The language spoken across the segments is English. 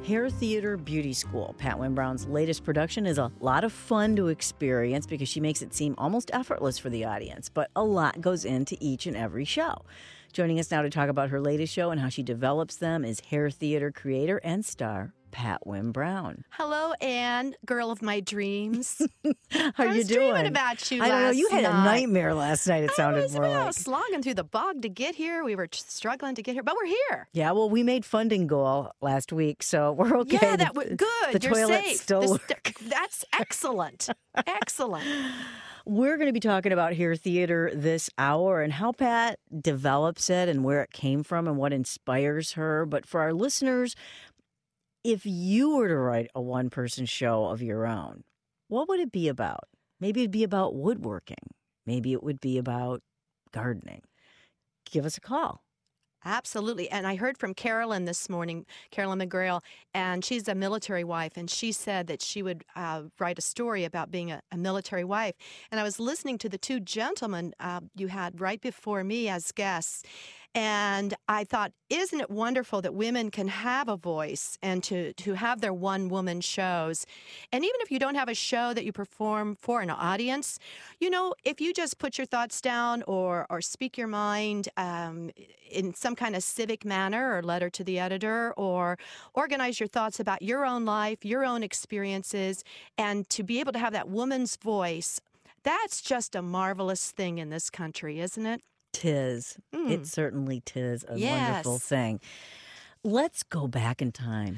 Hair Theater Beauty School. Pat Wynne Brown's latest production is a lot of fun to experience because she makes it seem almost effortless for the audience, but a lot goes into each and every show. Joining us now to talk about her latest show and how she develops them is Hair Theater creator and star Pat Wynne Brown. Hello, Anne, girl of my dreams. How I you was doing? dreaming about you I don't know. last You had a night. nightmare last night. It sounded more I like. was slogging through the bog to get here. We were struggling to get here, but we're here. Yeah, well, we made funding goal last week, so we're okay. Yeah, that was good. The You're toilets safe. still work. That's excellent. Excellent. We're going to be talking about Hair Theater this hour and how Pat develops it and where it came from and what inspires her. But for our listeners, if you were to write a one-person show of your own, what would it be about? Maybe it'd be about woodworking. Maybe it would be about gardening. Give us a call. Absolutely. And I heard from Carolyn this morning, Carolyn McGrail, and she's a military wife, and she said that she would write a story about being a military wife. And I was listening to the two gentlemen you had right before me as guests, and I thought, isn't it wonderful that women can have a voice and to have their one-woman shows? And even if you don't have a show that you perform for an audience, you know, if you just put your thoughts down or speak your mind in some kind of civic manner or letter to the editor or organize your thoughts about your own life, your own experiences, and to be able to have that woman's voice, that's just a marvelous thing in this country, isn't it? Tis. It certainly tis a wonderful Yes. thing. Let's go back in time.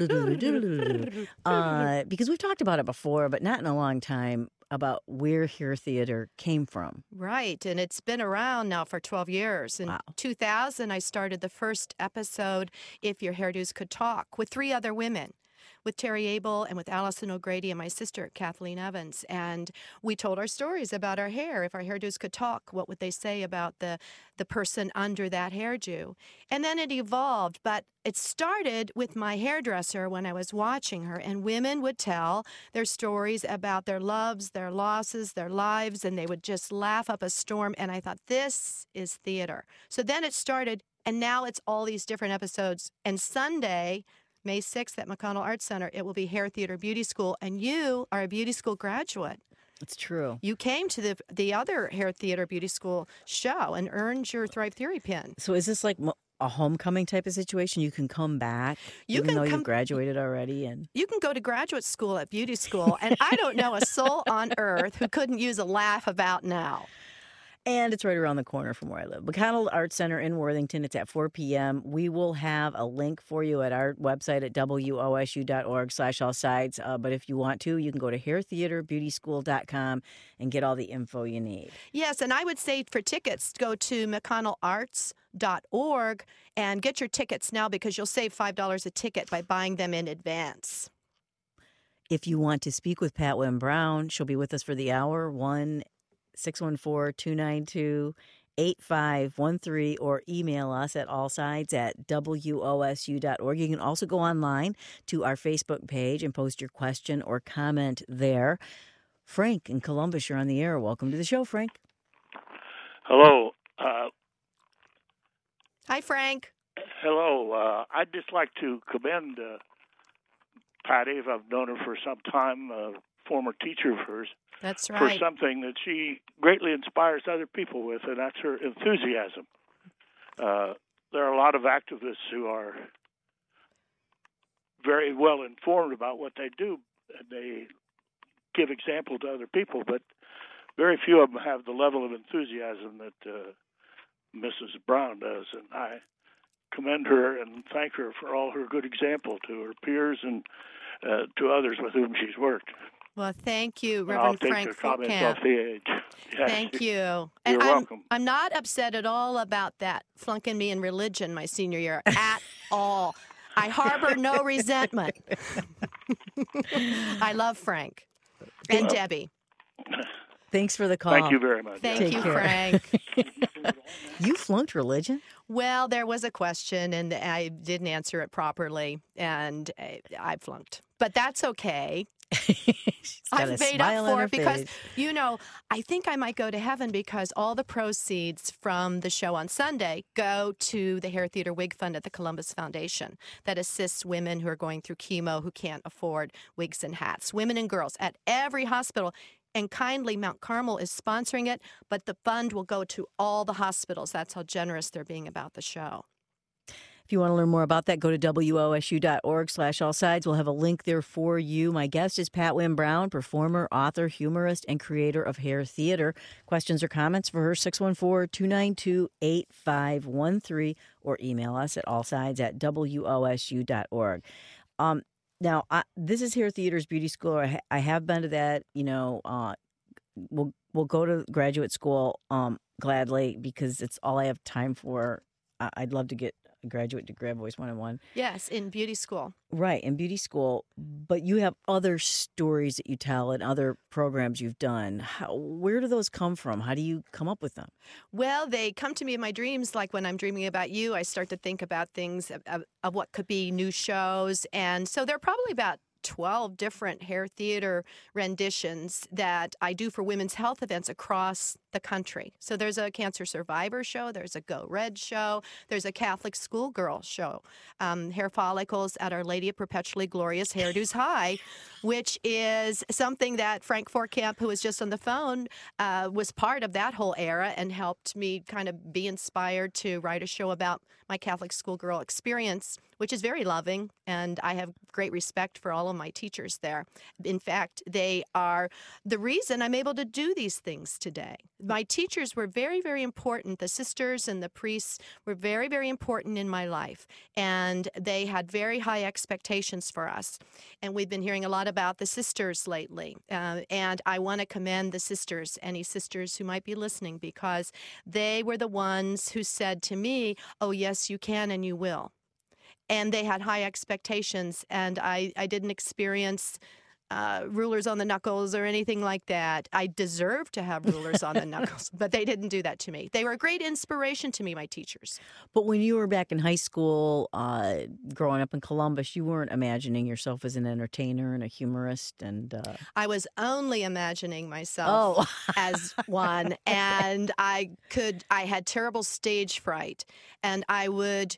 Because we've talked about it before, but not in a long time, about where Hair Theater came from. Right, and it's been around now for 12 years. In 2000, I started the first episode, If Your Hairdos Could Talk, with 3 other women, with Terry Abel and with Allison O'Grady and my sister, Kathleen Evans. And we told our stories about our hair. If our hairdos could talk, what would they say about the person under that hairdo? And then it evolved, but it started with my hairdresser when I was watching her, and women would tell their stories about their loves, their losses, their lives, and they would just laugh up a storm. And I thought, this is theater. So then it started, and now it's all these different episodes. And Sunday, May 6th at McConnell Arts Center, it will be Hair Theater Beauty School, and you are a beauty school graduate. It's true. You came to the other Hair Theater Beauty School show and earned your Thrive Theory pin. So is this like a homecoming type of situation? You can come back even though you've graduated already? And you can go to graduate school at beauty school, and I don't know a soul on earth who couldn't use a laugh about now. And it's right around the corner from where I live. McConnell Arts Center in Worthington. It's at 4 p.m. We will have a link for you at our website at wosu.org/allsides. But if you want to, you can go to hairtheaterbeautyschool.com and get all the info you need. Yes, and I would say for tickets, go to mcconnellarts.org and get your tickets now because you'll save $5 a ticket by buying them in advance. If you want to speak with Pat Wynne Brown, she'll be with us for the hour, 1-614-292-8513, or email us at allsides@wosu.org. You can also go online to our Facebook page and post your question or comment there. Frank in Columbus, you're on the air. Welcome to the show, Frank. Hello. Hi, Frank. Hello. I'd just like to commend Patty, if I've known her for some time, a former teacher of hers, That's for right. something that she greatly inspires other people with, and that's her enthusiasm. There are a lot of activists who are very well informed about what they do, and they give example to other people, but very few of them have the level of enthusiasm that Mrs. Brown does, and I commend her and thank her for all her good example to her peers and to others with whom she's worked. Well, thank you, I'll Reverend take Frank the comments Fulkamp. off the edge. Yes. Thank you. You're And welcome. I'm not upset at all about that flunking me in religion my senior year at all. I harbor no resentment. I love Frank and Debbie. Thanks for the call. Thank you very much. Thank Take you, care. Frank. You flunked religion? Well, there was a question, and I didn't answer it properly, and I flunked. But that's okay. She's got I've a made up smile on for her it because, face. I think I might go to heaven because all the proceeds from the show on Sunday go to the Hair Theater Wig Fund at the Columbus Foundation that assists women who are going through chemo who can't afford wigs and hats, women and girls at every hospital. And kindly, Mount Carmel is sponsoring it, but the fund will go to all the hospitals. That's how generous they're being about the show. If you want to learn more about that, go to wosu.org/allsides. We'll have a link there for you. My guest is Pat Wynne Brown, performer, author, humorist, and creator of Hair Theater. Questions or comments for her, 614-292-8513, or email us at allsides@wosu.org. Now, this is Hair Theater's beauty school. I have been to that. We'll go to graduate school gladly because it's all I have time for. I'd love to get a graduate to Grad Voice 101. Yes, in beauty school. Right, in beauty school. But you have other stories that you tell and other programs you've done. Where do those come from? How do you come up with them? Well, they come to me in my dreams. Like when I'm dreaming about you, I start to think about things of what could be new shows. And so there are probably about 12 different Hair Theater renditions that I do for women's health events across the country. So there's a cancer survivor show, there's a Go Red show, there's a Catholic schoolgirl show, Hair Follicles at Our Lady of Perpetually Glorious Hairdos High, which is something that Frank Forkamp, who was just on the phone, was part of that whole era and helped me kind of be inspired to write a show about my Catholic schoolgirl experience, which is very loving, and I have great respect for all of my teachers there. In fact, they are the reason I'm able to do these things today. My teachers were very, very important. The sisters and the priests were very, very important in my life, and they had very high expectations for us. And we've been hearing a lot about the sisters lately, and I want to commend the sisters, any sisters who might be listening, because they were the ones who said to me, "Oh, yes, you can and you will." And they had high expectations, and I didn't experience rulers on the knuckles or anything like that. I deserved to have rulers on the knuckles, but they didn't do that to me. They were a great inspiration to me, my teachers. But when you were back in high school, growing up in Columbus, you weren't imagining yourself as an entertainer and a humorist, and I was only imagining myself as one, and I had terrible stage fright, and I would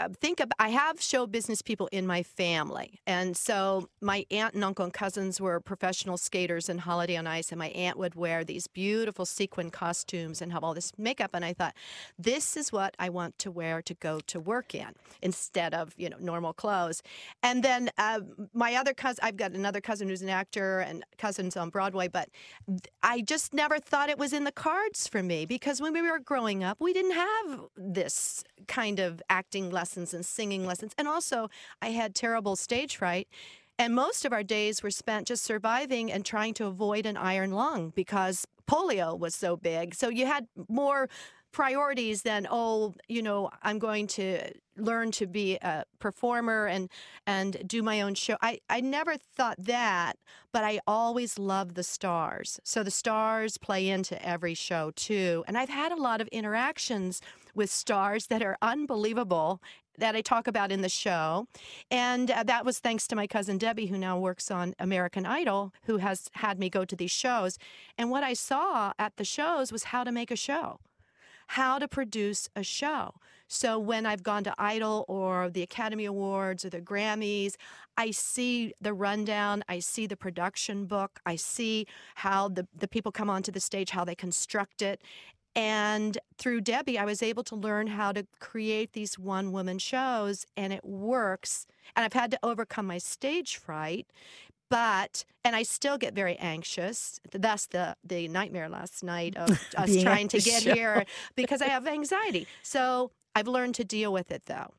I have show business people in my family. And so my aunt and uncle and cousins were professional skaters in Holiday on Ice, and my aunt would wear these beautiful sequin costumes and have all this makeup. And I thought, this is what I want to wear to go to work in instead of, normal clothes. And then my other cousin, I've got another cousin who's an actor and cousins on Broadway, but I just never thought it was in the cards for me because when we were growing up, we didn't have this kind of acting lessons and singing lessons. And also, I had terrible stage fright. And most of our days were spent just surviving and trying to avoid an iron lung because polio was so big. So you had more priorities than, I'm going to learn to be a performer and do my own show. I never thought that, but I always loved the stars. So the stars play into every show too. And I've had a lot of interactions with stars that are unbelievable that I talk about in the show. And that was thanks to my cousin Debbie, who now works on American Idol, who has had me go to these shows. And what I saw at the shows was how to make a show, how to produce a show. So when I've gone to Idol or the Academy Awards or the Grammys, I see the rundown, I see the production book, I see how the people come onto the stage, how they construct it. And through Debbie, I was able to learn how to create these one-woman shows, and it works. And I've had to overcome my stage fright, and I still get very anxious. That's the nightmare last night of us trying to get here because I have anxiety. So I've learned to deal with it, though.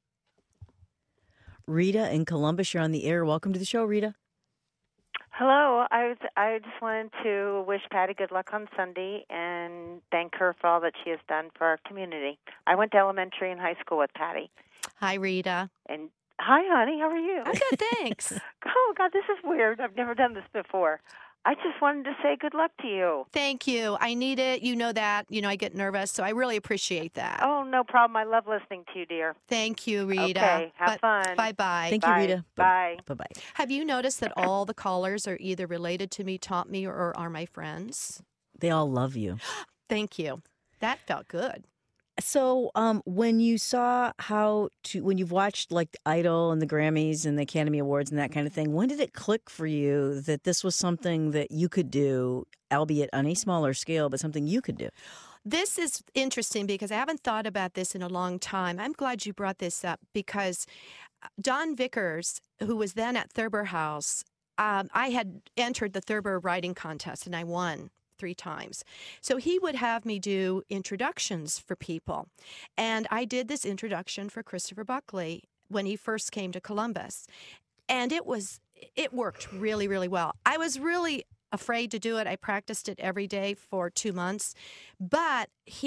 Rita in Columbus, you're on the air. Welcome to the show, Rita. Hello. I just wanted to wish Patty good luck on Sunday and thank her for all that she has done for our community. I went to elementary and high school with Patty. Hi, Rita. And hi, honey. How are you? I'm good, thanks. Oh, God, this is weird. I've never done this before. I just wanted to say good luck to you. Thank you. I need it. You know that. I get nervous, so I really appreciate that. Oh, no problem. I love listening to you, dear. Thank you, Rita. Okay, have fun. Bye-bye. Thank you, Rita. Bye. Bye-bye. Have you noticed that all the callers are either related to me, taught me, or are my friends? They all love you. Thank you. That felt good. So, when you saw when you've watched like Idol and the Grammys and the Academy Awards and that kind of thing, when did it click for you that this was something that you could do, albeit on a smaller scale, but something you could do? This is interesting because I haven't thought about this in a long time. I'm glad you brought this up because Don Vickers, who was then at Thurber House, I had entered the Thurber writing contest and I won 3 times. So he would have me do introductions for people. And I did this introduction for Christopher Buckley when he first came to Columbus. And it worked really, really well. I was really afraid to do it. I practiced it every day for 2 months. But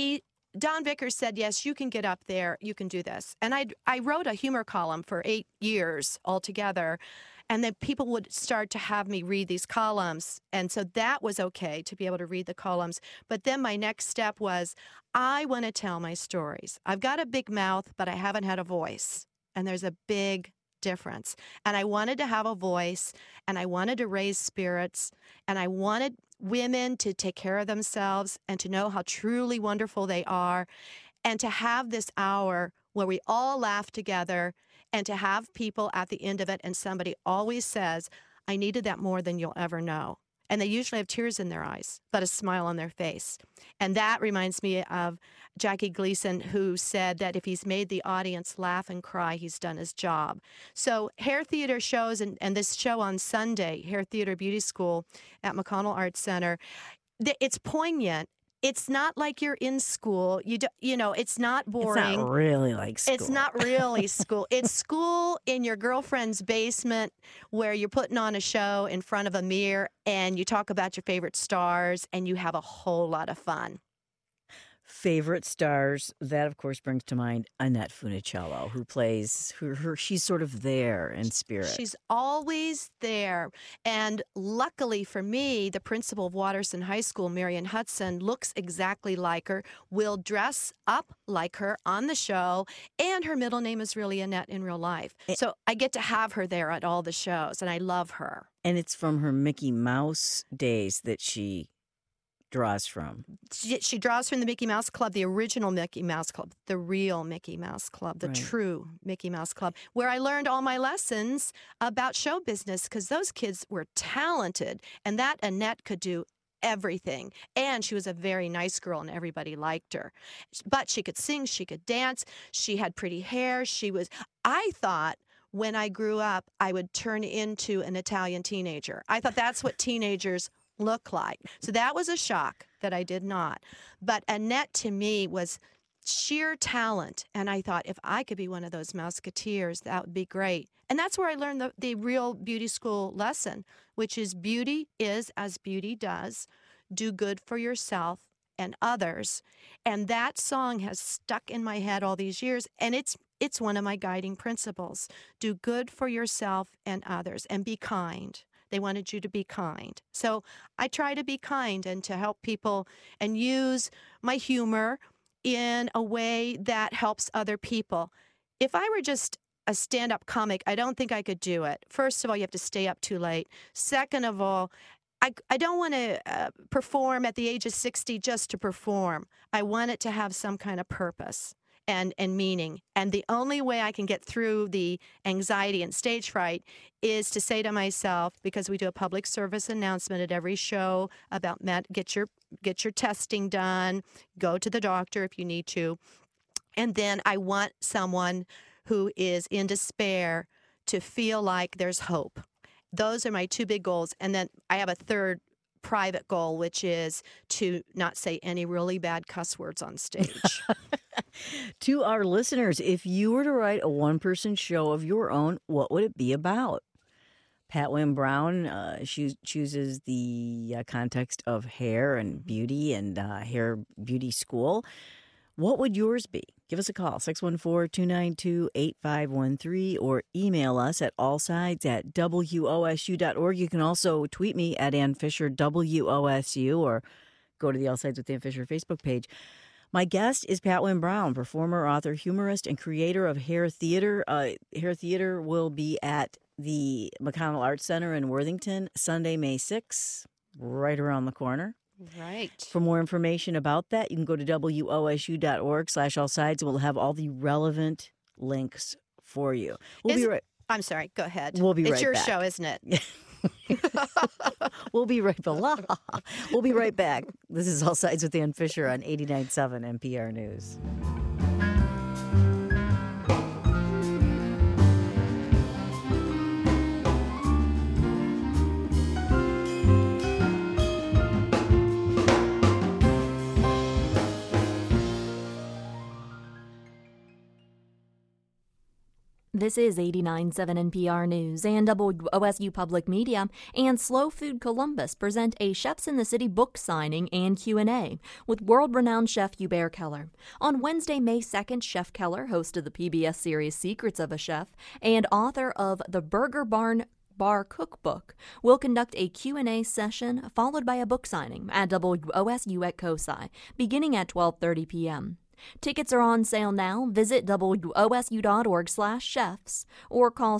Don Vickers said, yes, you can get up there. You can do this. And I wrote a humor column for 8 years altogether. And then people would start to have me read these columns. And so that was okay to be able to read the columns. But then my next step was, I want to tell my stories. I've got a big mouth, but I haven't had a voice. And there's a big difference. And I wanted to have a voice, and I wanted to raise spirits, and I wanted women to take care of themselves and to know how truly wonderful they are, and to have this hour where we all laugh together, and to have people at the end of it, and somebody always says, I needed that more than you'll ever know. And they usually have tears in their eyes, but a smile on their face. And that reminds me of Jackie Gleason, who said that if he's made the audience laugh and cry, he's done his job. So Hair Theater shows, and this show on Sunday, Hair Theater Beauty School at McConnell Arts Center, it's poignant. It's not like you're in school. It's not boring. It's not really like school. It's not really school. It's school in your girlfriend's basement where you're putting on a show in front of a mirror and you talk about your favorite stars and you have a whole lot of fun. Favorite stars, that of course brings to mind Annette Funicello, who plays she's sort of there in spirit. She's always there. And luckily for me, the principal of Watterson High School, Marion Hudson, looks exactly like her, will dress up like her on the show, and her middle name is really Annette in real life. So I get to have her there at all the shows, and I love her. And it's from her Mickey Mouse days that she draws from. She draws from the Mickey Mouse Club, the original Mickey Mouse Club, the real Mickey Mouse Club, the true Mickey Mouse Club, where I learned all my lessons about show business because those kids were talented, and that Annette could do everything. And she was a very nice girl, and everybody liked her. But she could sing, she could dance, she had pretty hair. I thought when I grew up, I would turn into an Italian teenager. I thought that's what teenagers look like. So that was a shock that I did not. But Annette to me was sheer talent. And I thought if I could be one of those Mouseketeers, that would be great. And that's where I learned the real beauty school lesson, which is beauty is as beauty does. Do good for yourself and others. And that song has stuck in my head all these years. And it's one of my guiding principles. Do good for yourself and others, and be kind. They wanted you to be kind. So I try to be kind and to help people and use my humor in a way that helps other people. If I were just a stand-up comic, I don't think I could do it. First of all, you have to stay up too late. Second of all, I don't want to perform at the age of 60 just to perform. I want it to have some kind of purpose and meaning. And the only way I can get through the anxiety and stage fright is to say to myself, because we do a public service announcement at every show about get your testing done, go to the doctor if you need to. And then I want someone who is in despair to feel like there's hope. Those are my 2 big goals. And then I have a third private goal, which is to not say any really bad cuss words on stage. To our listeners, if you were to write a one-person show of your own, what would it be about? Pat Wynne Brown, she chooses the context of hair and beauty and hair beauty school. What would yours be? Give us a call, 614-292-8513, or email us at allsides@wosu.org. You can also tweet me at Ann Fisher, WOSU, or go to the All Sides with Ann Fisher Facebook page. My guest is Pat Wynne Brown, performer, author, humorist, and creator of Hair Theater. Hair Theater will be at the McConnell Arts Center in Worthington, Sunday, May 6th, right around the corner. Right. For more information about that, you can go to wosu.org/allsides. We'll have all the relevant links for you. I'm sorry. Go ahead. We'll be right back. It's your back. show, isn't it? We'll be right back. We'll be right back. This is All Sides with Ann Fisher on 89.7 NPR News. This is 89.7 NPR News and WOSU Public Media, and Slow Food Columbus present a Chefs in the City book signing and Q&A with world-renowned chef Hubert Keller. On Wednesday, May 2nd, Chef Keller, host of the PBS series Secrets of a Chef and author of the Burger Barn Bar Cookbook, will conduct a Q&A session followed by a book signing at WOSU at COSI, beginning at 12:30 p.m. Tickets are on sale now. Visit wosu.org/chefs or call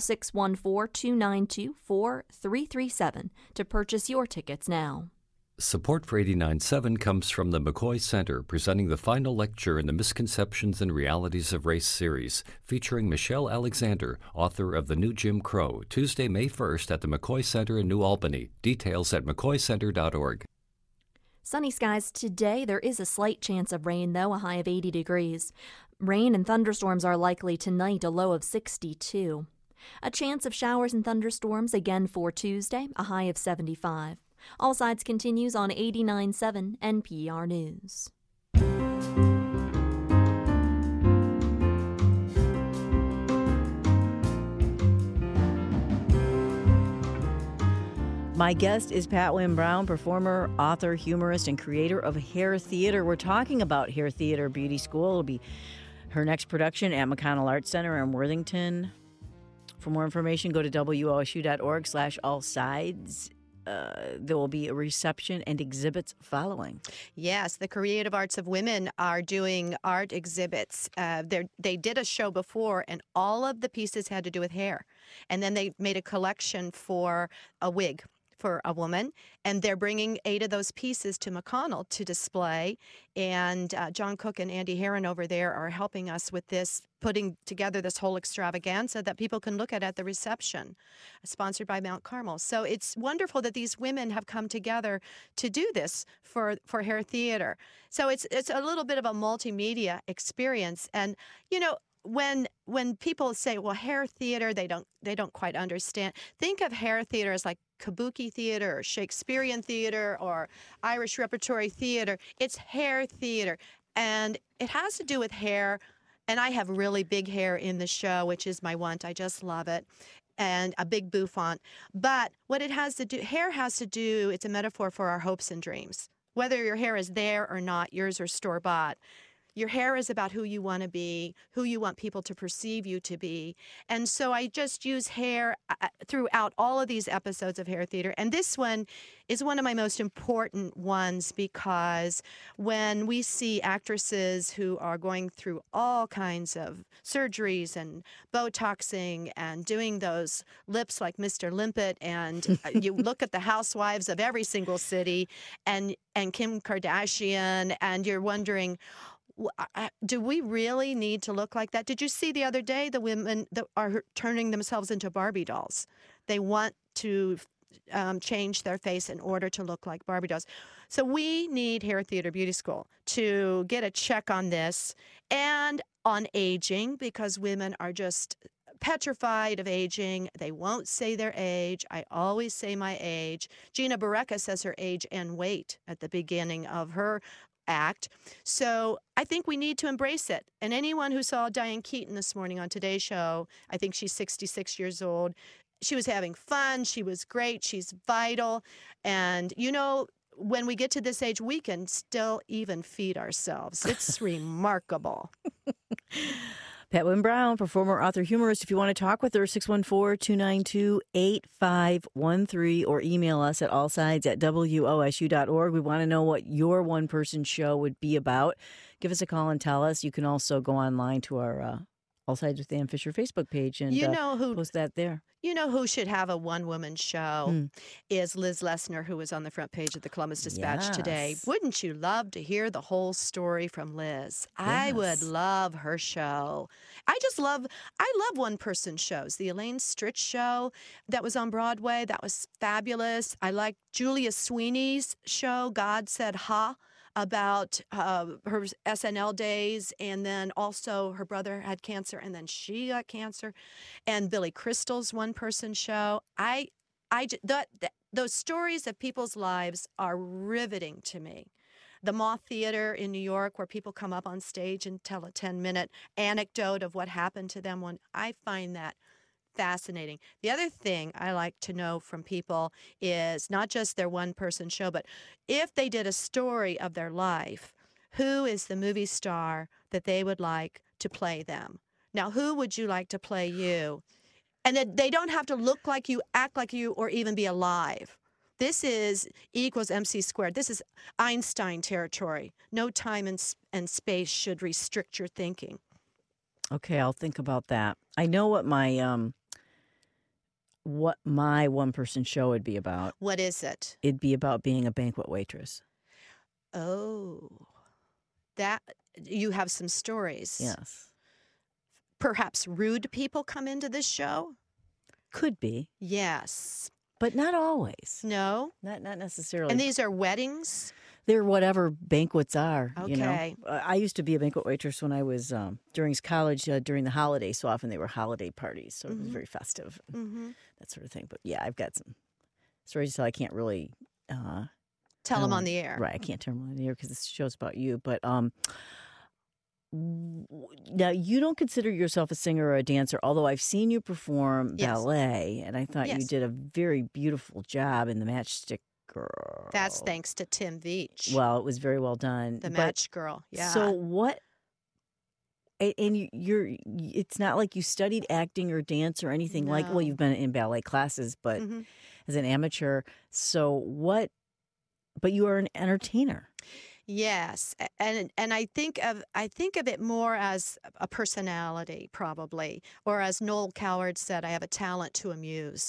614-292-4337 to purchase your tickets now. Support for 89.7 comes from the McCoy Center, presenting the final lecture in the Misconceptions and Realities of Race series, featuring Michelle Alexander, author of The New Jim Crow, Tuesday, May 1st at the McCoy Center in New Albany. Details at mccoycenter.org. Sunny skies today. There is a slight chance of rain, though, a high of 80 degrees. Rain and thunderstorms are likely tonight, a low of 62. A chance of showers and thunderstorms again for Tuesday, a high of 75. All Sides continues on 89.7 NPR News. My guest is Pat Wynne Brown, performer, author, humorist, and creator of Hair Theater. We're talking about Hair Theater Beauty School. It'll be her next production at McConnell Arts Center in Worthington. For more information, go to wosu.org/allsides. There will be a reception and exhibits following. Yes, the Creative Arts of Women are doing art exhibits. They did a show before, and all of the pieces had to do with hair. And then they made a collection for a wig for a woman, and they're bringing 8 of those pieces to McConnell to display. And John Cook and Andy Herron over there are helping us with this, putting together this whole extravaganza that people can look at the reception, sponsored by Mount Carmel. So it's wonderful that these women have come together to do this for Hair Theater. So it's a little bit of a multimedia experience. And, you know, when people say, well, Hair Theater, they don't quite understand. Think of Hair Theater as like Kabuki theater or Shakespearean theater or Irish repertory theater. It's Hair Theater, and it has to do with hair. And I have really big hair in the show, which is my want. I just love it. And a big bouffant. But what it has to do, hair has to do, it's a metaphor for our hopes and dreams. Whether your hair is there or not, yours are store-bought. Your hair is about who you want to be, who you want people to perceive you to be. And so I just use hair throughout all of these episodes of Hair Theater. And this one is one of my most important ones because when we see actresses who are going through all kinds of surgeries and Botoxing and doing those lips like Mr. Limpet, and you look at the housewives of every single city and Kim Kardashian, and you're wondering, do we really need to look like that? Did you see the other day the women that are turning themselves into Barbie dolls? They want to change their face in order to look like Barbie dolls. So we need Hair Theater Beauty School to get a check on this and on aging, because women are just petrified of aging. They won't say their age. I always say my age. Gina Barreca says her age and weight at the beginning of her act. So I think we need to embrace it. And anyone who saw Diane Keaton this morning on Today's Show, I think she's 66 years old. She was having fun. She was great. She's vital. And, you know, when we get to this age, we can still even feed ourselves. It's remarkable. Pat Wynne Brown, performer, author, humorist. If you want to talk with her, 614-292-8513 or email us at allsides@wosu.org. We want to know what your one-person show would be about. Give us a call and tell us. You can also go online to our All Sides with Dan Fisher Facebook page and post that there. You know who should have a one-woman show is Liz Lesner, who was on the front page of the Columbus Dispatch today. Wouldn't you love to hear the whole story from Liz? Yes. I would love her show. I love one-person shows. The Elaine Stritch show that was on Broadway, that was fabulous. I like Julia Sweeney's show, God Said Ha, about her SNL days, and then also her brother had cancer, and then she got cancer, and Billy Crystal's one-person show. Those stories of people's lives are riveting to me. The Moth Theater in New York, where people come up on stage and tell a 10-minute anecdote of what happened to them. I find that fascinating. The other thing I like to know from people is not just their one-person show, but if they did a story of their life, who is the movie star that they would like to play them? Now, who would you like to play you? And they don't have to look like you, act like you, or even be alive. This is E = MC squared. This is Einstein territory. No time and space should restrict your thinking. Okay, I'll think about that. I know what my one-person show would be about. What is it? It'd be about being a banquet waitress. Oh, that you have some stories. Yes. Perhaps rude people come into this show? Could be. Yes. But not always. No? Not necessarily. And these are weddings? They're whatever banquets are. Okay. You know? I used to be a banquet waitress when I was during college, during the holidays. So often they were holiday parties. So it was very festive, that sort of thing. But yeah, I've got some stories, so I can't really tell them on the air. Right. I can't tell them on the air because this show's about you. But now, you don't consider yourself a singer or a dancer, although I've seen you perform ballet, and I thought you did a very beautiful job in The Matchstick Girl. That's thanks to Tim Veach. Well, it was very well done. The Match Girl, yeah. So what? And it's not like you studied acting or dance or anything like. Well, you've been in ballet classes, but as an amateur. So what? But you are an entertainer. Yes, and I think of it more as a personality, probably, or as Noel Coward said, I have a talent to amuse.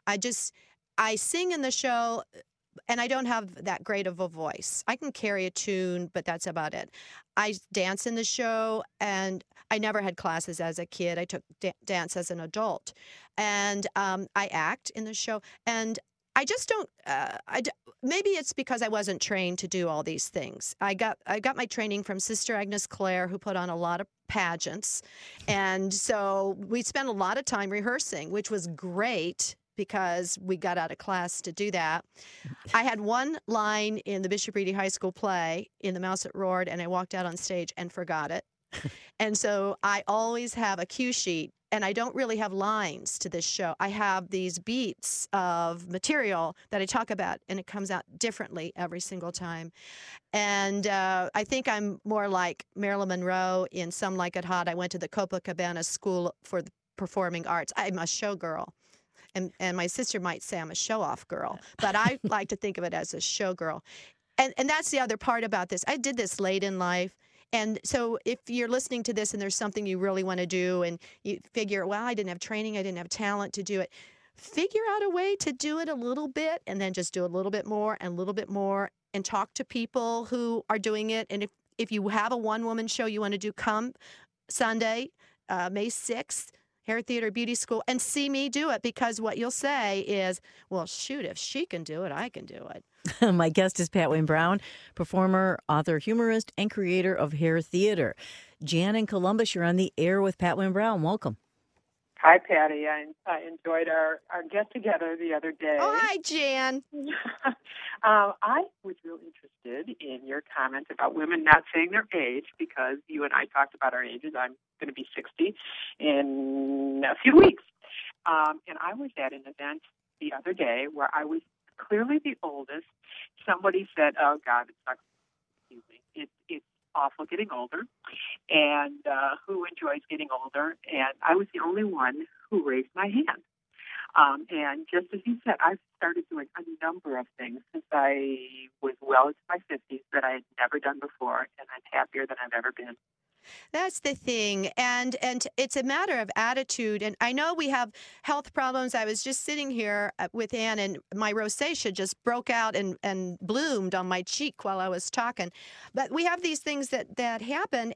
I sing in the show, and I don't have that great of a voice. I can carry a tune, but that's about it. I dance in the show, and I never had classes as a kid. I took dance as an adult, and I act in the show, and I just don't. Maybe it's because I wasn't trained to do all these things. I got my training from Sister Agnes Clare, who put on a lot of pageants, and so we spent a lot of time rehearsing, which was great because we got out of class to do that. I had one line in the Bishop Ready High School play in The Mouse That Roared, and I walked out on stage and forgot it. And so I always have a cue sheet. And I don't really have lines to this show. I have these beats of material that I talk about, and it comes out differently every single time. And I think I'm more like Marilyn Monroe in Some Like It Hot. I went to the Copacabana School for the Performing Arts. I'm a showgirl. And my sister might say I'm a show-off girl. But I like to think of it as a showgirl. And that's the other part about this. I did this late in life. And so if you're listening to this and there's something you really want to do and you figure, well, I didn't have training, I didn't have talent to do it, figure out a way to do it a little bit and then just do a little bit more and a little bit more and talk to people who are doing it. And if you have a one-woman show you want to do, come Sunday, May 6th, Hair Theater Beauty School, and see me do it, because what you'll say is, well, shoot, if she can do it, I can do it. My guest is Pat Wynne Brown, performer, author, humorist, and creator of Hair Theater. Jan in Columbus, you're on the air with Pat Wynne Brown. Welcome. Hi, Patty. I enjoyed our get-together the other day. Oh, hi, Jan. I was really interested in your comment about women not saying their age, because you and I talked about our ages. I'm going to be 60 in a few weeks. And I was at an event the other day where I was clearly the oldest. Somebody said, oh, God, it sucks. Excuse me. It's awful getting older and who enjoys getting older. And I was the only one who raised my hand. And just as you said, I've started doing a number of things since I was well into my 50s that I had never done before, and I'm happier than I've ever been. That's the thing. And it's a matter of attitude. And I know we have health problems. I was just sitting here with Ann, and my rosacea just broke out and bloomed on my cheek while I was talking. But we have these things that happen.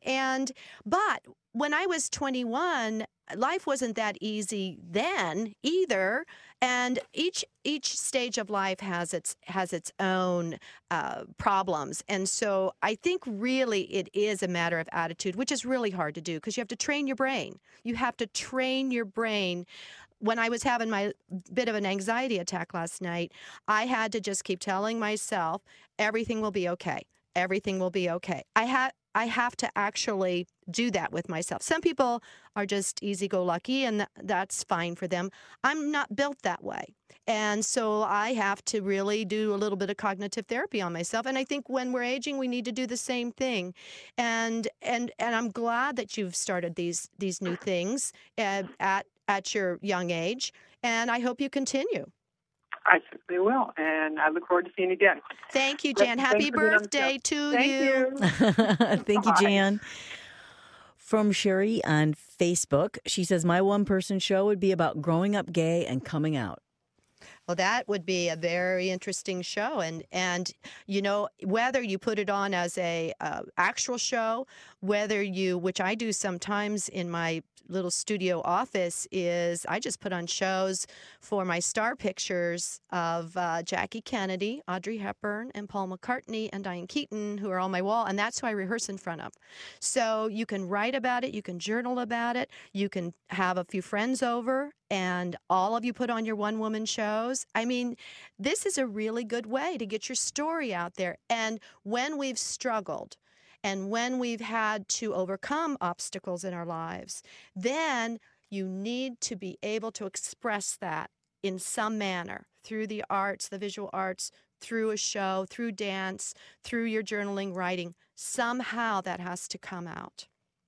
But when I was 21, life wasn't that easy then either. And each stage of life has its own problems. And so I think really it is a matter of attitude, which is really hard to do because you have to train your brain. You have to train your brain. When I was having my bit of an anxiety attack last night, I had to just keep telling myself, everything will be okay. Everything will be okay. I have to actually do that with myself. Some people are just easy-go-lucky, and that's fine for them. I'm not built that way. And so I have to really do a little bit of cognitive therapy on myself. And I think when we're aging, we need to do the same thing. And I'm glad that you've started these new things at your young age. And I hope you continue. I certainly will, and I look forward to seeing you again. Thank you, Jan. Happy birthday to you. Thank you, Jan. From Sherry on Facebook, she says, my one-person show would be about growing up gay and coming out. Well, that would be a very interesting show, and you know, whether you put it on as a actual show, which I do sometimes in my little studio office, is I just put on shows for my star pictures of Jackie Kennedy, Audrey Hepburn, and Paul McCartney, and Diane Keaton, who are on my wall, and that's who I rehearse in front of. So you can write about it, you can journal about it, you can have a few friends over, and all of you put on your one-woman shows. I mean, this is a really good way to get your story out there. And when we've struggled, and when we've had to overcome obstacles in our lives, then you need to be able to express that in some manner through the arts, the visual arts, through a show, through dance, through your journaling, writing. Somehow that has to come out.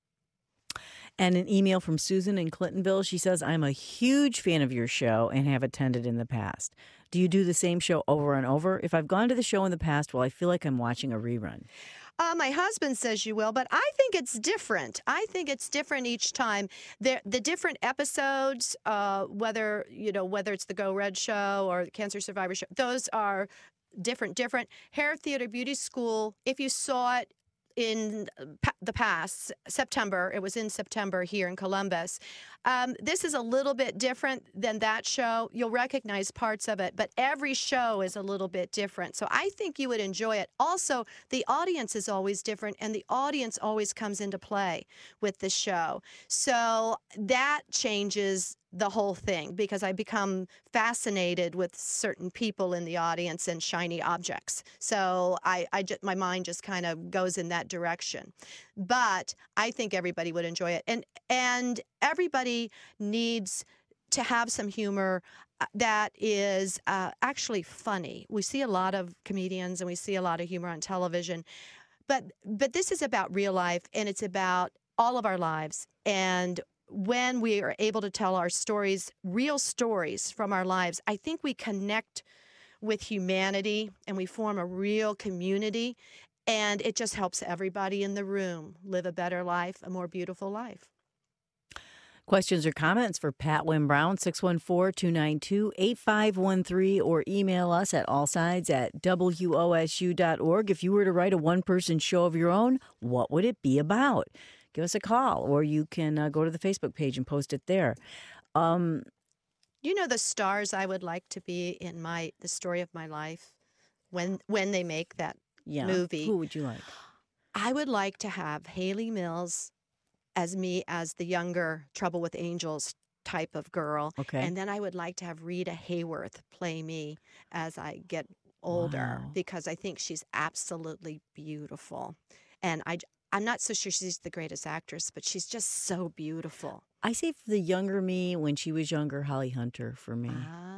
And an email from Susan in Clintonville. She says, I'm a huge fan of your show and have attended in the past. Do you do the same show over and over? If I've gone to the show in the past, well, I feel like I'm watching a rerun. My husband says you will, but I think it's different. I think it's different each time. The different episodes, whether it's the Go Red show or the Cancer Survivor show, those are different. Hair Theater Beauty School, if you saw it in the past, September, it was in September here in Columbus. This is a little bit different than that show. You'll recognize parts of it, but every show is a little bit different. So I think you would enjoy it. Also, the audience is always different, and the audience always comes into play with the show. So that changes the whole thing because I become fascinated with certain people in the audience and shiny objects. So my mind just kind of goes in that direction. But I think everybody would enjoy it. And everybody needs to have some humor that is actually funny. We see a lot of comedians and we see a lot of humor on television. But this is about real life, and it's about all of our lives. And when we are able to tell our stories, real stories from our lives, I think we connect with humanity and we form a real community, and it just helps everybody in the room live a better life, a more beautiful life. Questions or comments for Pat Wynne Brown, 614-292-8513, or email us at allsides@wosu.org. If you were to write a one-person show of your own, what would it be about? Give us a call, or you can go to the Facebook page and post it there. You know the stars I would like to be in the story of my life when they make that movie. Who would you like? I would like to have Haley Mills as me as the younger Trouble with Angels type of girl. Okay. And then I would like to have Rita Hayworth play me as I get older because I think she's absolutely beautiful. And I'm not so sure she's the greatest actress, but she's just so beautiful. I say for the younger me, when she was younger, Holly Hunter for me. Ah,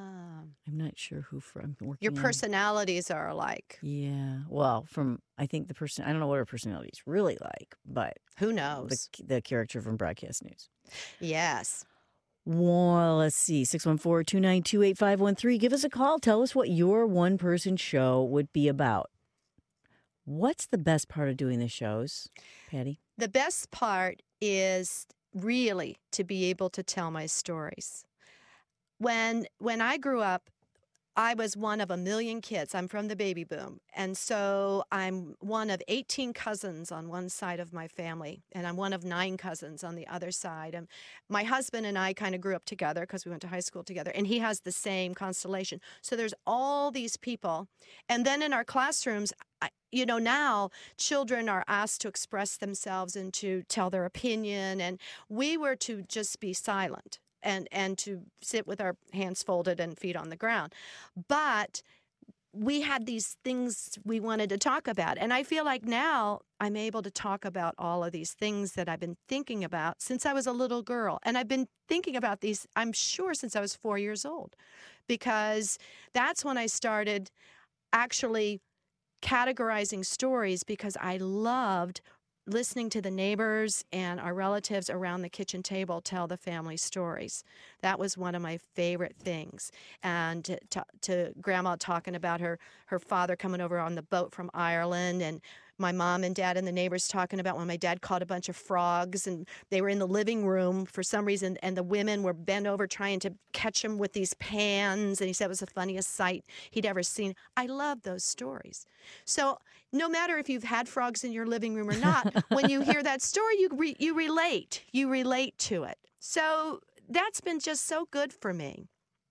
I'm not sure who from working Your on. personalities are alike. Yeah. Well, I think I don't know what her personality is really like, but Who knows? the character from Broadcast News. Yes. Well, let's see, 614-292-8513. Give us a call. Tell us what your one-person show would be about. What's the best part of doing the shows, Patty? The best part is really to be able to tell my stories. When I grew up, I was one of a million kids. I'm from the baby boom. And so I'm one of 18 cousins on one side of my family, and I'm one of 9 cousins on the other side. And my husband and I kind of grew up together because we went to high school together, and he has the same constellation. So there's all these people. And then in our classrooms, now children are asked to express themselves and to tell their opinion, and we were to just be silent. And to sit with our hands folded and feet on the ground. But we had these things we wanted to talk about. And I feel like now I'm able to talk about all of these things that I've been thinking about since I was a little girl. And I've been thinking about these, I'm sure, since I was 4 years old. Because that's when I started actually categorizing stories, because I loved listening to the neighbors and our relatives around the kitchen table tell the family stories. That was one of my favorite things. And to Grandma talking about her father coming over on the boat from Ireland, and my mom and dad and the neighbors talking about when my dad caught a bunch of frogs, and they were in the living room for some reason, and the women were bent over trying to catch them with these pans, and he said it was the funniest sight he'd ever seen. I love those stories. So no matter if you've had frogs in your living room or not, when you hear that story, you relate. You relate to it. So that's been just so good for me.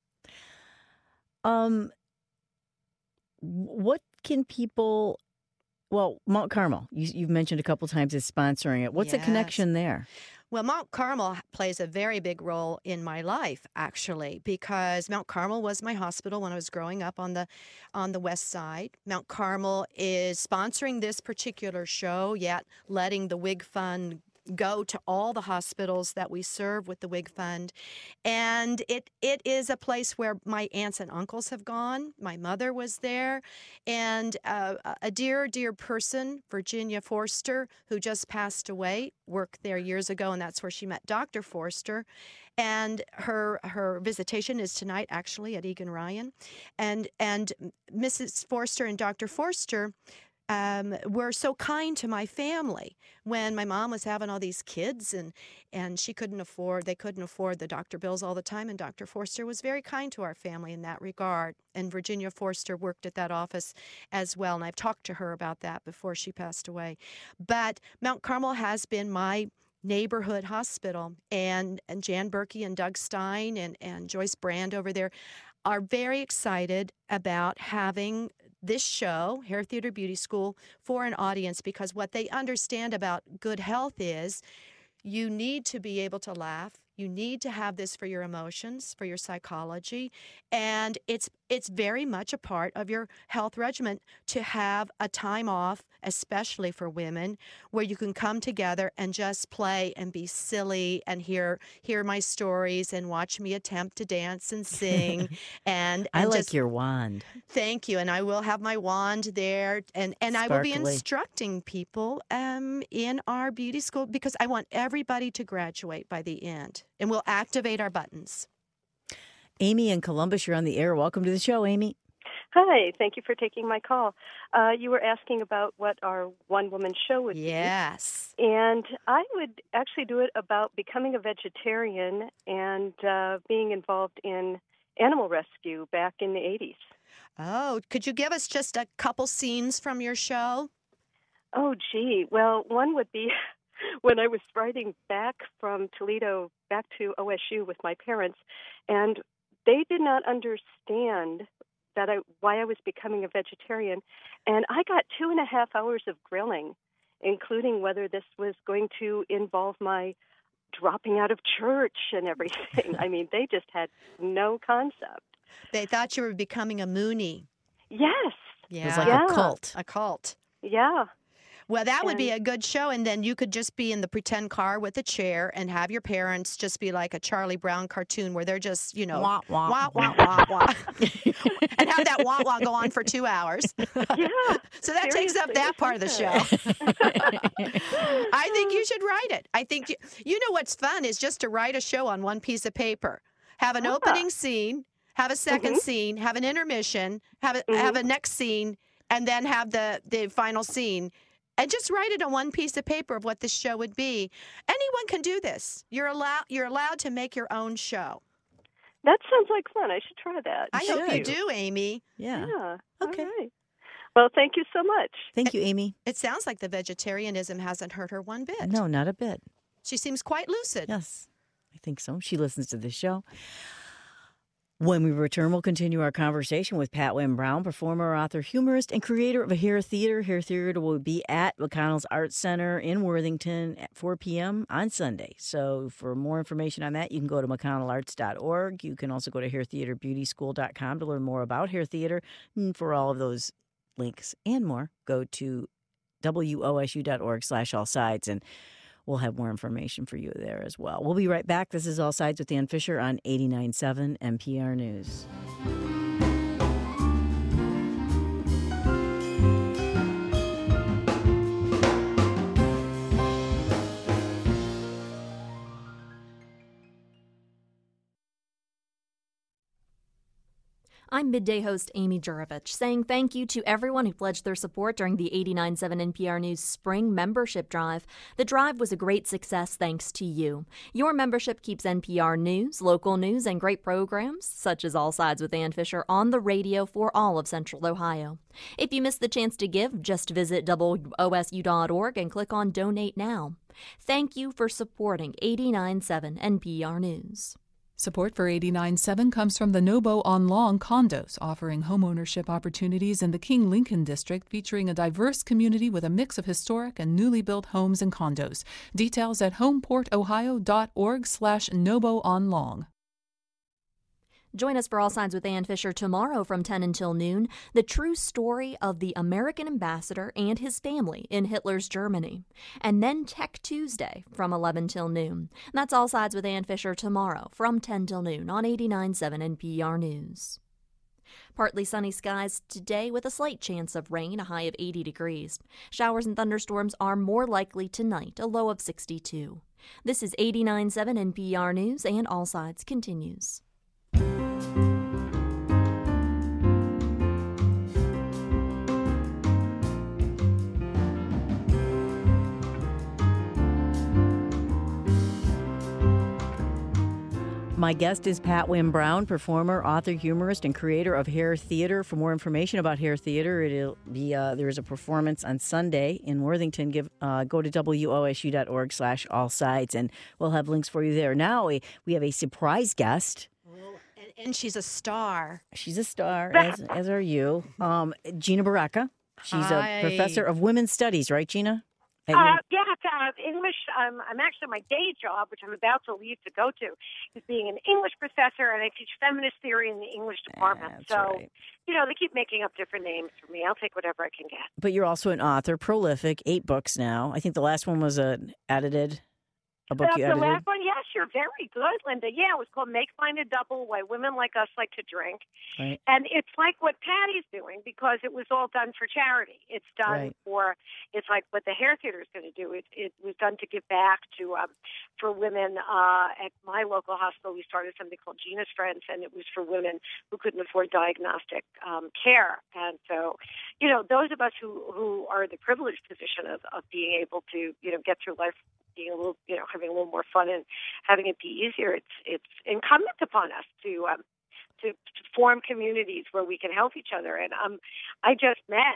What can people... Well, Mount Carmel, you've mentioned a couple times, is sponsoring it. What's the connection there? Well, Mount Carmel plays a very big role in my life, actually, because Mount Carmel was my hospital when I was growing up on the west side. Mount Carmel is sponsoring this particular show, yet letting the WIG Fund go to all the hospitals that we serve with the WIG Fund. And it is a place where my aunts and uncles have gone. My mother was there. And a dear, dear person, Virginia Forster, who just passed away, worked there years ago, and that's where she met Dr. Forster. And her visitation is tonight, actually, at Egan Ryan. And Mrs. Forster and Dr. Forster were so kind to my family when my mom was having all these kids, and they couldn't afford the doctor bills all the time, and Dr. Forster was very kind to our family in that regard. And Virginia Forster worked at that office as well, and I've talked to her about that before she passed away. But Mount Carmel has been my neighborhood hospital, and Jan Berkey and Doug Stein and Joyce Brand over there are very excited about having this show, Hair Theater Beauty School, for an audience, because what they understand about good health is you need to be able to laugh. You need to have this for your emotions, for your psychology, and it's very much a part of your health regimen to have a time off, especially for women, where you can come together and just play and be silly and hear my stories and watch me attempt to dance and sing. and I like just, your wand. Thank you, and I will have my wand there, and I will be instructing people in our beauty school, because I want everybody to graduate by the end, and we'll activate our buttons. Amy in Columbus, you're on the air. Welcome to the show, Amy. Hi, thank you for taking my call. You were asking about what our one-woman show would be. Yes. And I would actually do it about becoming a vegetarian and being involved in animal rescue back in the 80s. Oh, could you give us just a couple scenes from your show? Oh, gee. Well, one would be when I was riding back from Toledo back to OSU with my parents, and they did not understand why I was becoming a vegetarian. And I got 2.5 hours of grilling, including whether this was going to involve my dropping out of church and everything. I mean, they just had no concept. They thought you were becoming a Moonie. Yes. Yeah. It was like a cult. A cult. Yeah. Well, that would be a good show, and then you could just be in the pretend car with a chair and have your parents just be like a Charlie Brown cartoon where they're just, wah, wah, wah, wah, wah, wah. And have that wah, wah go on for 2 hours. Yeah. So that takes up that part of the show. I think you should write it. I think, you know what's fun is just to write a show on one piece of paper. Have an opening scene, have a second scene, have an intermission, have a next scene, and then have the final scene. And just write it on one piece of paper of what this show would be. Anyone can do this. You're allowed to make your own show. That sounds like fun. I should try that. I hope you do, Amy. Yeah. Okay. All right. Well, thank you so much. Thank you, Amy. It sounds like the vegetarianism hasn't hurt her one bit. No, not a bit. She seems quite lucid. Yes, I think so. She listens to this show. When we return, we'll continue our conversation with Pat Wynne Brown, performer, author, humorist, and creator of Hair Theater. Hair Theater will be at McConnell's Arts Center in Worthington at 4 p.m. on Sunday. So for more information on that, you can go to mcconnellarts.org. You can also go to hairtheaterbeautyschool.com to learn more about Hair Theater. And for all of those links and more, go to wosu.org/allsides, and we'll have more information for you there as well. We'll be right back. This is All Sides with Ann Fisher on 89.7 NPR News. I'm midday host Amy Jurovich, saying thank you to everyone who pledged their support during the 89.7 NPR News Spring Membership Drive. The drive was a great success thanks to you. Your membership keeps NPR News, local news, and great programs, such as All Sides with Ann Fisher, on the radio for all of Central Ohio. If you missed the chance to give, just visit WOSU.org and click on Donate Now. Thank you for supporting 89.7 NPR News. Support for 89.7 comes from the Nobo on Long condos, offering homeownership opportunities in the King Lincoln District, featuring a diverse community with a mix of historic and newly built homes and condos. Details at homeportohio.org/NoboOnLong. Join us for All Sides with Ann Fisher tomorrow from 10 until noon, the true story of the American ambassador and his family in Hitler's Germany. And then Tech Tuesday from 11 till noon. That's All Sides with Ann Fisher tomorrow from 10 till noon on 89.7 NPR News. Partly sunny skies today with a slight chance of rain, a high of 80 degrees. Showers and thunderstorms are more likely tonight, a low of 62. This is 89.7 NPR News, and All Sides continues. My guest is Pat Wynne Brown, performer, author, humorist, and creator of Hair Theater. For more information about Hair Theater, it'll be there is a performance on Sunday in Worthington. Go to wosu.org/allsides, and we'll have links for you there. Now we have a surprise guest. And she's a star. She's a star, as are you. Gina Baraka. She's a professor of women's studies, right, Gina? English. I'm actually, my day job, which I'm about to leave to go to, is being an English professor, and I teach feminist theory in the English department. Right. They keep making up different names for me. I'll take whatever I can get. But you're also an author, prolific, 8 books now. I think the last one was a book you edited. The last one, yes, you're very good, Linda. Yeah, it was called Make Fine a Double, Why Women Like Us Like to Drink. Right. And it's like what Patty's doing, because it was all done for charity. It's done it's like what the Hair Theater is going to do. It was done to give back to for women. At my local hospital, we started something called Gina's Friends, and it was for women who couldn't afford diagnostic care. And so, those of us who are in the privileged position of being able to, get through life, being a little, having a little more fun and having it be easier, it's incumbent upon us to form communities where we can help each other. And I just met,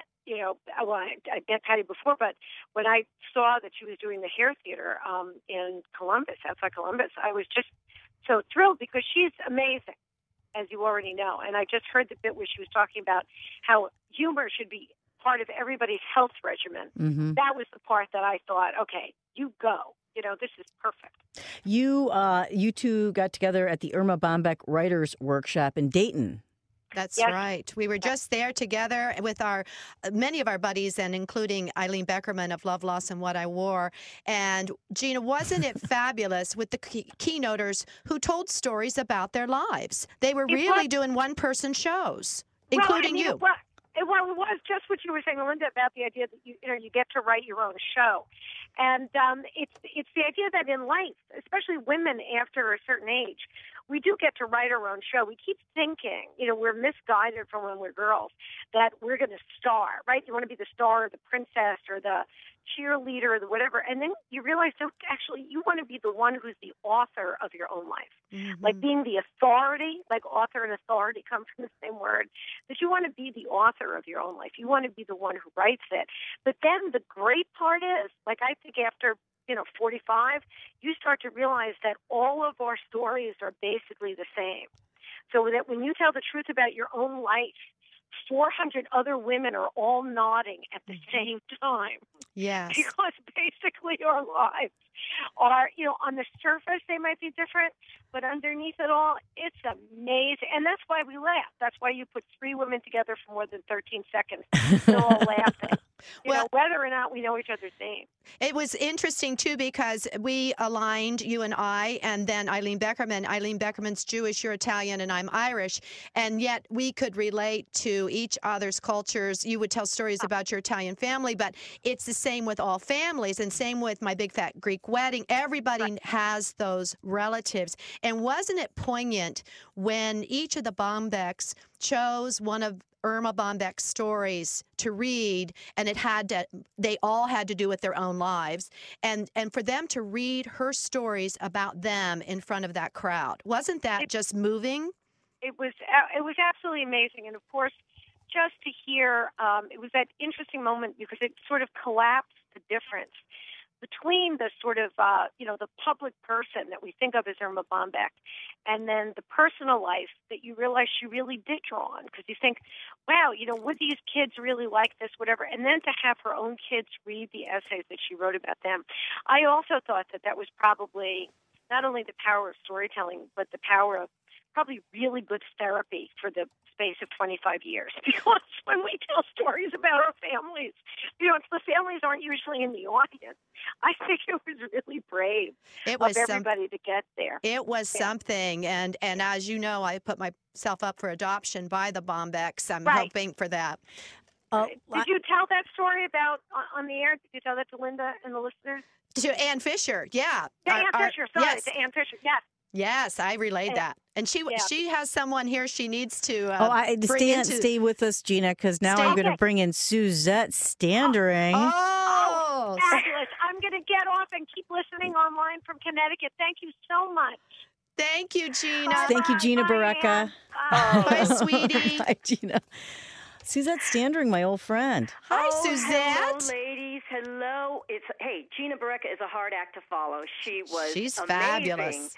I met Patty before, but when I saw that she was doing the Hair Theater in Columbus, outside Columbus, I was just so thrilled, because she's amazing, as you already know. And I just heard the bit where she was talking about how humor should be part of everybody's health regimen. Mm-hmm. That was the part that I thought, okay, you go. This is perfect. You two got together at the Irma Bombeck Writers Workshop in Dayton. That's Yes. right. We were just there together with many of our buddies, and including Eileen Beckerman of Love, Loss, and What I Wore. And Gina, wasn't it fabulous with the keynoters who told stories about their lives? They were really doing one-person shows, including you. Well, it was just what you were saying, Linda, about the idea that you get to write your own show, and it's the idea that in life, especially women after a certain age, we do get to write our own show. We keep thinking, we're misguided from when we're girls that we're going to star, right? You want to be the star or the princess or the cheerleader or the whatever, and then you realize that actually you want to be the one who's the author of your own life. Mm-hmm. Like being the authority, like author and authority come from the same word, that you want to be the author of your own life. You want to be the one who writes it. But then the great part is, like I think after 45, you start to realize that all of our stories are basically the same. So that when you tell the truth about your own life, 400 other women are all nodding at the same time. Yes. Because basically our lives are, on the surface they might be different, but underneath it all, it's amazing. And that's why we laugh. That's why you put 3 women together for more than 13 seconds. They're all laughing. Whether or not we know each other's names. It was interesting, too, because we aligned, you and I, and then Eileen Beckerman. Eileen Beckerman's Jewish, you're Italian, and I'm Irish. And yet we could relate to each other's cultures. You would tell stories about your Italian family, but it's the same with all families, and same with my big fat Greek wedding. Everybody has those relatives. And wasn't it poignant when each of the Bombecks chose one of Irma Bombeck's stories to read, and they all had to do with their own lives, and for them to read her stories about them in front of that crowd. Wasn't that just moving? It was absolutely amazing, and of course, just to hear, it was that interesting moment because it sort of collapsed the difference between the sort of, the public person that we think of as Irma Bombeck, and then the personal life that you realize she really did draw on, because you think, wow, would these kids really like this, whatever, and then to have her own kids read the essays that she wrote about them. I also thought that was probably not only the power of storytelling, but the power of probably really good therapy for the space of 25 years. Because when we tell stories about our families, the families aren't usually in the audience. I think it was really brave of everybody to get there. It was something. And as you know, I put myself up for adoption by the Bombecks. I'm hoping for that. Did you tell that story about on the air? Did you tell that to Linda and the listeners? To Ann Fisher, yeah. Ann Fisher, sorry, yes. To Ann Fisher, yes. Yes, I relayed that. And she has someone here she needs to stay with us, Gina, because now I'm going to bring in Suzette Standering. Oh, fabulous. I'm going to get off and keep listening online from Connecticut. Thank you so much. Thank you, Gina. Thank you, Gina Barreca. Bye, sweetie. Bye, Gina. Suzette Standering, my old friend. Hi, Suzette. Hello, ladies. Hello. Gina Barreca is a hard act to follow. She's amazing. Fabulous.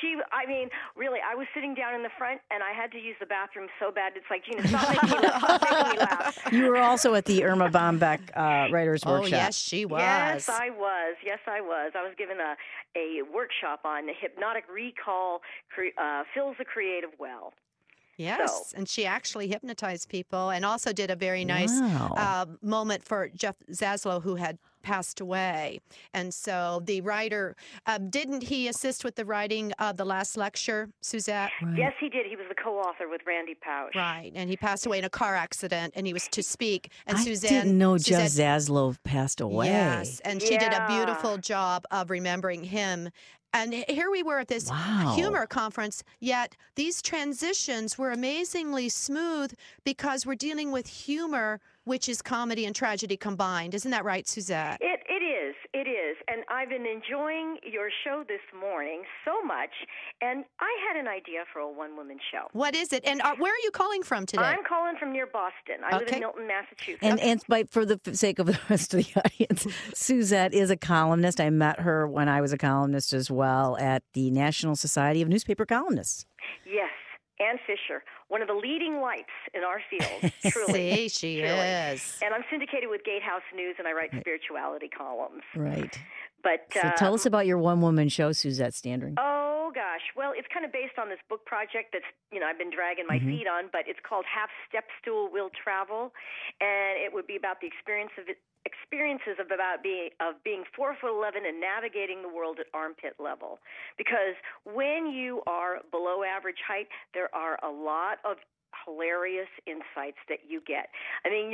Really, I was sitting down in the front, and I had to use the bathroom so bad. It's like, Gina, stop making me laugh. You were also at the Irma Bombeck Writers Workshop. Oh, yes, she was. Yes, I was. I was given a workshop on hypnotic recall fills the creative well. Yes, and she actually hypnotized people and also did a very nice moment for Jeff Zaslow, who had passed away. And so the writer, didn't he assist with the writing of the last lecture, Suzette? Right. Yes, he did. He was the co-author with Randy Pausch. Right, and he passed away in a car accident, and he was to speak. And I didn't know Jeff Zaslow passed away. Yes, and she did a beautiful job of remembering him. And here we were at this humor conference, yet these transitions were amazingly smooth because we're dealing with humor, which is comedy and tragedy combined. Isn't that right, Suzette? It is. And I've been enjoying your show this morning so much, and I had an idea for a one-woman show. What is it? And where are you calling from today? I'm calling from near Boston. I live in Milton, Massachusetts. And for the sake of the rest of the audience, Suzette is a columnist. I met her when I was a columnist as well at the National Society of Newspaper Columnists. Yes. Ann Fisher, one of the leading lights in our field, See, truly. she truly. is. And I'm syndicated with Gatehouse News, and I write spirituality columns. Right. But So tell us about your one-woman show, Suzette Standring. Oh, gosh. Well, it's kind of based on this book project that's, I've been dragging my feet on, but it's called Half Step Stool Will Travel, and it would be about the experiences of being 4'11" and navigating the world at armpit level. Because when you are below average height, there are a lot of hilarious insights that you get. I mean,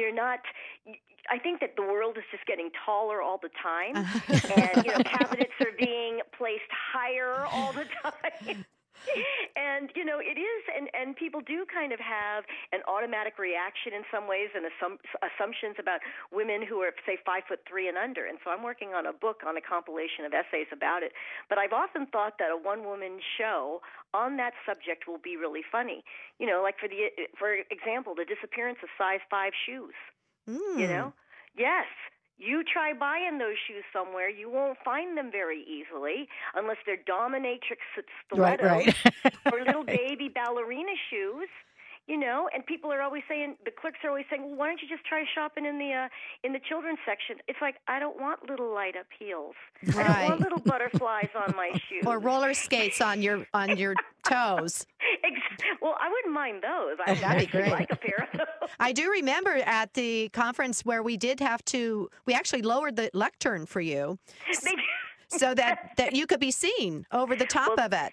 I think that the world is just getting taller all the time, and cabinets are being placed higher all the time. And, it is, and people do kind of have an automatic reaction in some ways and assumptions about women who are, say, 5'3" and under. And so I'm working on a book on a compilation of essays about it. But I've often thought that a one-woman show on that subject will be really funny. Like for example, the disappearance of size 5 shoes. Yes. You try buying those shoes somewhere, you won't find them very easily unless they're dominatrix stilettos right. or little baby ballerina shoes. And people are always saying, the clerks are always saying, well, why don't you just try shopping in the children's section? It's like, I don't want little light up heels. Right. I don't want little butterflies on my shoes. Or roller skates on your toes. Well, I wouldn't mind those. That'd be great. Like a pair of those. I do remember at the conference where we actually lowered the lectern for you so that you could be seen over the top of it.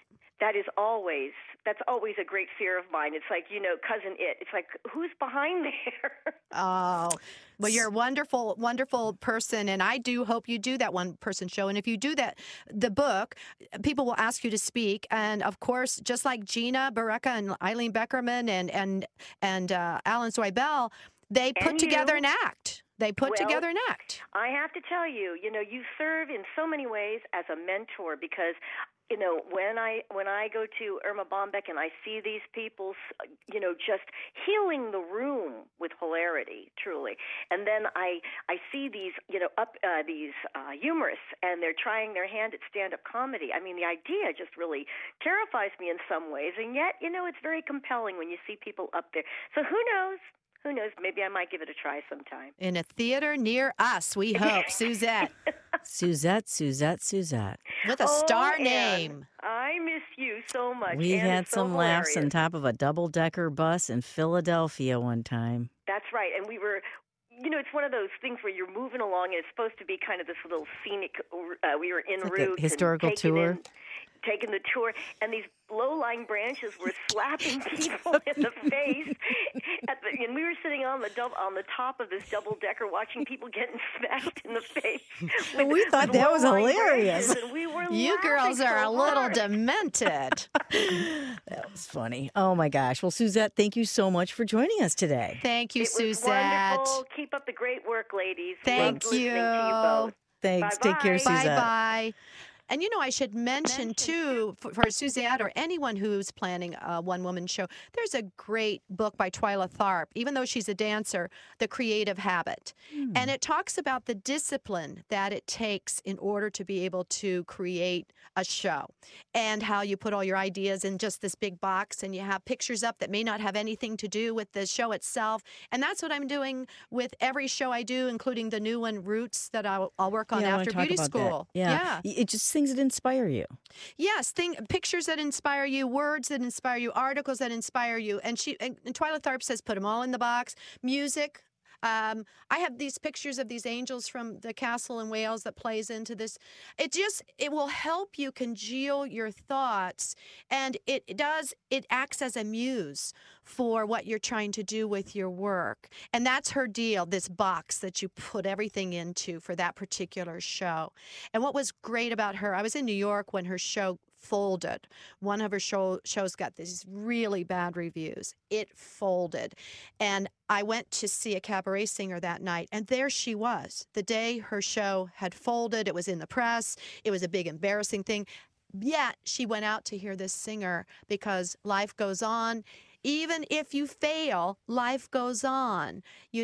That's always a great fear of mine. It's like, Cousin It. It's like, who's behind there? Oh, well, you're a wonderful, wonderful person, and I do hope you do that one-person show. And if you do that, the book, people will ask you to speak. And, of course, just like Gina Barreca and Eileen Beckerman and Alan Zweibel, they put together an act. They put together an act. I have to tell you, you serve in so many ways as a mentor because when I go to Irma Bombeck and I see these people, just healing the room with hilarity, truly, and then I see these, these humorists, and they're trying their hand at stand-up comedy. I mean, the idea just really terrifies me in some ways, and yet, it's very compelling when you see people up there. So who knows? Who knows? Maybe I might give it a try sometime. In a theater near us, we hope. Suzette. Suzette. With a star name. I miss you so much. We had some laughs hilarious. on top of a double-decker bus in Philadelphia one time. That's right. And we were... it's one of those things where you're moving along, and it's supposed to be kind of this little scenic... we were en route. Historical tour. Taking the tour, and these low-lying branches were slapping people in the face. And we were sitting on the top of this double-decker watching people getting smacked in the face. And we thought that was hilarious. And we were you girls are a little demented. That was funny. Oh, my gosh. Well, Suzette, thank you so much for joining us today. Thank you, Suzette. It was wonderful. Keep up the great work, ladies. Thank Loved you. listening to you both. Thanks. Bye-bye. Take care, Suzette. Bye-bye. And, I should mention, too, for Suzette or anyone who's planning a one-woman show, there's a great book by Twyla Tharp, even though she's a dancer, The Creative Habit. And it talks about the discipline that it takes in order to be able to create a show and how you put all your ideas in just this big box and you have pictures up that may not have anything to do with the show itself. And that's what I'm doing with every show I do, including the new one, Roots, that I'll work on after beauty school. Yeah. It just things that inspire you. Yes, pictures that inspire you, words that inspire you, articles that inspire you. And Twyla Tharp says put them all in the box. Music. I have these pictures of these angels from the castle in Wales that plays into this. It will help you congeal your thoughts, and it acts as a muse for what you're trying to do with your work. And that's her deal, this box that you put everything into for that particular show. And what was great about her, I was in New York when her show folded. One of her shows got these really bad reviews. It folded. And I went to see a cabaret singer that night, and there she was. The day her show had folded, it was in the press. It was a big embarrassing thing. Yet she went out to hear this singer because life goes on. Even if you fail, life goes on.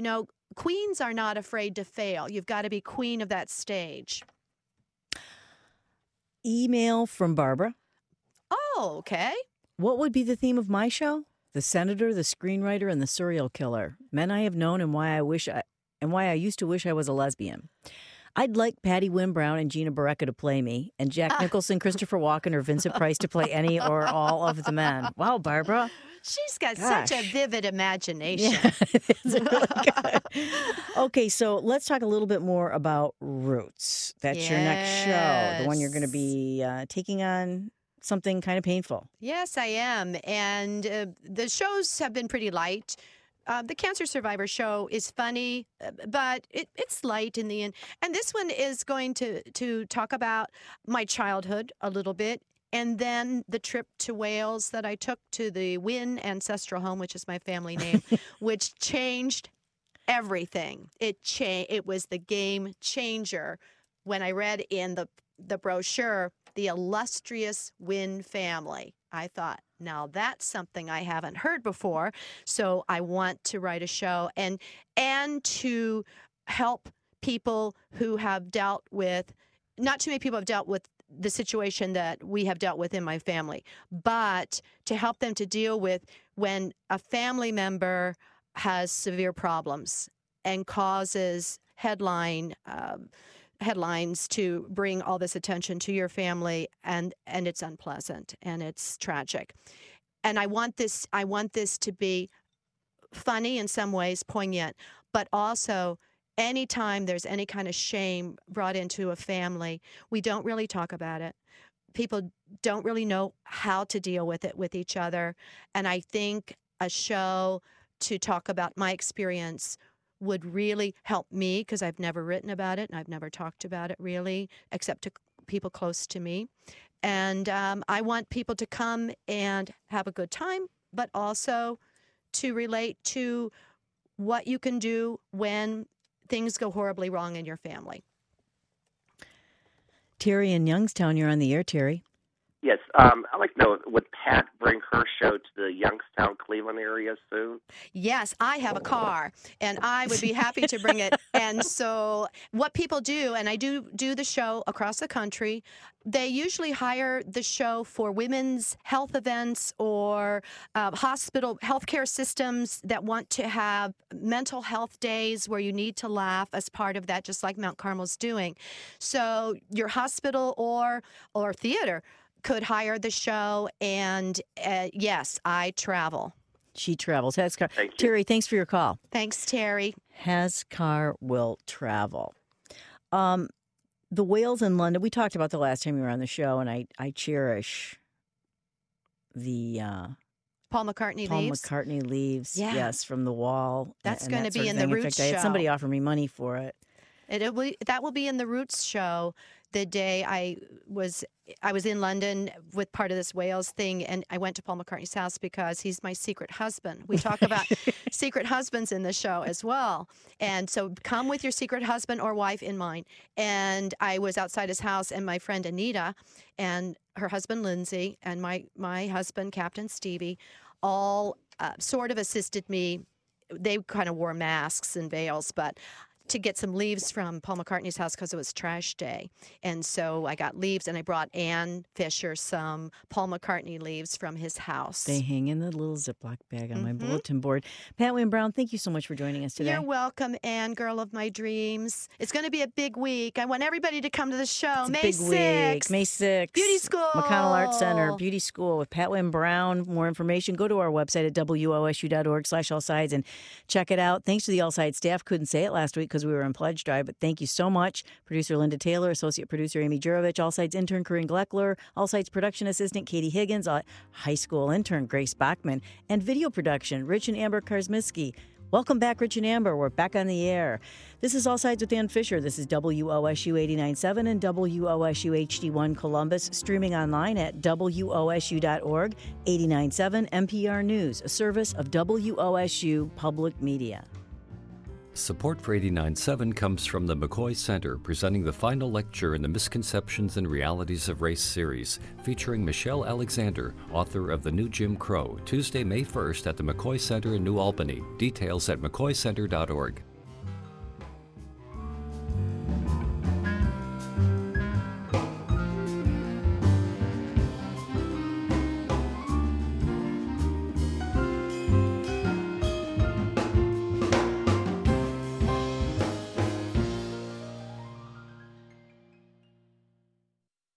Queens are not afraid to fail. You've got to be queen of that stage. Email from Barbara. Oh, okay. What would be the theme of my show? The senator, the screenwriter, and the serial killer. Men I have known and why I used to wish I was a lesbian. I'd like Patty Wynne Brown and Gina Barreca to play me, and Jack Nicholson, Christopher Walken, or Vincent Price to play any or all of the men. Wow, Barbara. She's got such a vivid imagination. Yeah, it's really good. Okay, so let's talk a little bit more about Roots. That's your next show, the one you're going to be taking on something kind of painful. Yes, I am. And the shows have been pretty light. The Cancer Survivor show is funny, but it's light in the end. And this one is going to talk about my childhood a little bit, and then the trip to Wales that I took to the Wynne Ancestral Home, which is my family name, which changed everything. It was the game changer when I read in the brochure, the illustrious Wynne family. I thought, now that's something I haven't heard before. So I want to write a show and to help people who have dealt with, not too many people have dealt with the situation that we have dealt with in my family, but to help them to deal with when a family member has severe problems and causes headlines to bring all this attention to your family, and it's unpleasant and it's tragic. And I want this to be funny in some ways, poignant, but also anytime there's any kind of shame brought into a family, we don't really talk about it. People don't really know how to deal with it with each other. And I think a show to talk about my experience would really help me, because I've never written about it and I've never talked about it really, except to people close to me. And I want people to come and have a good time, but also to relate to what you can do when things go horribly wrong in your family. Terry in Youngstown, you're on the air, Terry. Yes, I'd like to know, would Pat bring her show to the Youngstown, Cleveland area soon? Yes, I have a car, and I would be happy to bring it. And so what people do, and I do the show across the country, they usually hire the show for women's health events or hospital healthcare systems that want to have mental health days where you need to laugh as part of that, just like Mount Carmel's doing. So your hospital or theater could hire the show, and yes, I travel. She travels. Hascar. Thank you. Terry, thanks for your call. Thanks, Terry. Hascar will travel. The Wales in London, we talked about the last time you were on the show, and I cherish the Paul McCartney leaves. Yeah. Yes, from The Wall. That's going to sort be of in the thing. Roots I had show. somebody offer me money for it. That will be in the Roots show. The day I was in London with part of this Wales thing, and I went to Paul McCartney's house because he's my secret husband. We talk about secret husbands in the show as well. And so come with your secret husband or wife in mind. And I was outside his house, and my friend Anita and her husband Lindsay and my husband, Captain Stevie, all sort of assisted me. They kind of wore masks and veils, but to get some leaves from Paul McCartney's house because it was trash day. And so I got leaves, and I brought Ann Fisher some Paul McCartney leaves from his house. They hang in the little Ziploc bag on my bulletin board. Pat Wynne Brown, thank you so much for joining us today. You're welcome, Ann, girl of my dreams. It's going to be a big week. I want everybody to come to the show. May 6th. May 6th. Beauty School. McConnell Arts Center, Beauty School with Pat Wynne Brown. More information, go to our website at wosu.org/allsides and check it out. Thanks to the All Sides staff. Couldn't say it last week because we were in pledge drive, but thank you so much. Producer Linda Taylor, associate producer Amy Jurovich, All Sides intern Corinne Gleckler, All Sides production assistant Katie Higgins, high school intern Grace Bachman, and video production Rich and Amber Karsmiski. Welcome back, Rich and Amber. We're back on the air. This is All Sides with Ann Fisher. This is WOSU 89.7 and WOSU HD1 Columbus, streaming online at WOSU.org. 89.7 NPR News, a service of WOSU Public Media. Support for 89.7 comes from the McCoy Center, presenting the final lecture in the Misconceptions and Realities of Race series, featuring Michelle Alexander, author of The New Jim Crow, Tuesday, May 1st at the McCoy Center in New Albany. Details at mccoycenter.org.